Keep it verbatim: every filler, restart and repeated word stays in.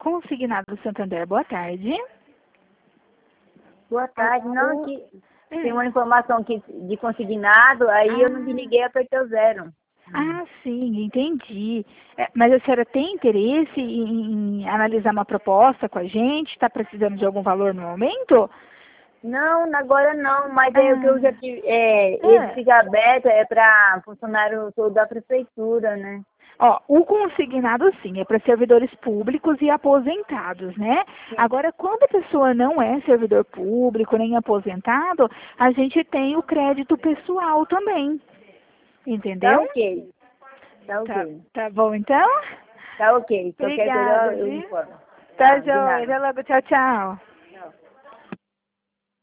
Consignado Santander, boa tarde. Boa tarde. Não, que É. tem uma informação aqui de consignado, aí Ah. eu não desliguei, apertei o zero. Ah, sim, entendi. É, mas a senhora tem interesse em, em analisar uma proposta com a gente? Está precisando de algum valor no momento? Não, agora não, mas é o que eu já tive. É, Ah. esse fica aberto é para funcionário todo da prefeitura, né? Ó, o consignado sim, é para servidores públicos e aposentados, né? Sim. Agora, quando a pessoa não é servidor público nem aposentado, a gente tem o crédito pessoal também. Entendeu? Tá ok. Tá Tá, ok. tá bom então? Tá ok. Qualquer coisa Obrigada, eu eu viu? informo. Tá Tá, de joia. nada. Até logo. Tchau, tchau.